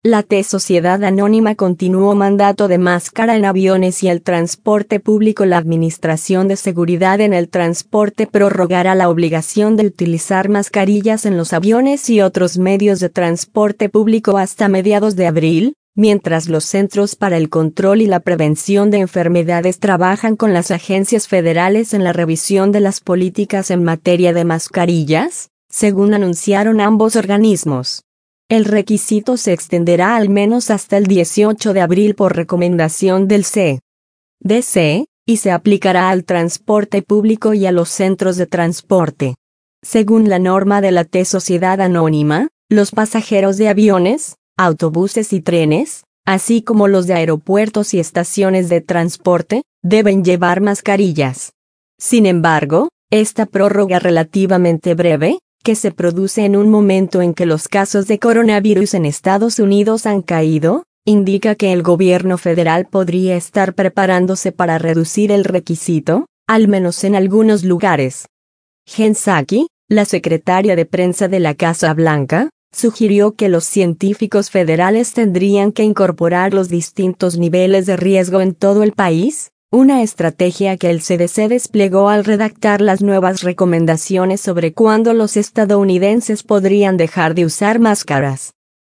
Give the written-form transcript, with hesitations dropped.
La T-Sociedad Anónima continuó mandato de máscara en aviones y el transporte público. La Administración de Seguridad en el Transporte prorrogará la obligación de utilizar mascarillas en los aviones y otros medios de transporte público hasta mediados de abril, mientras los Centros para el Control y la Prevención de Enfermedades trabajan con las agencias federales en la revisión de las políticas en materia de mascarillas, según anunciaron ambos organismos. El requisito se extenderá al menos hasta el 18 de abril por recomendación del CDC, y se aplicará al transporte público y a los centros de transporte. Según la norma de la T-Sociedad Anónima, los pasajeros de aviones, autobuses y trenes, así como los de aeropuertos y estaciones de transporte, deben llevar mascarillas. Sin embargo, esta prórroga relativamente breve, que se produce en un momento en que los casos de coronavirus en Estados Unidos han caído, indica que el gobierno federal podría estar preparándose para reducir el requisito, al menos en algunos lugares. Jen Psaki, la secretaria de prensa de la Casa Blanca, sugirió que los científicos federales tendrían que incorporar los distintos niveles de riesgo en todo el país, una estrategia que el CDC desplegó al redactar las nuevas recomendaciones sobre cuándo los estadounidenses podrían dejar de usar máscaras.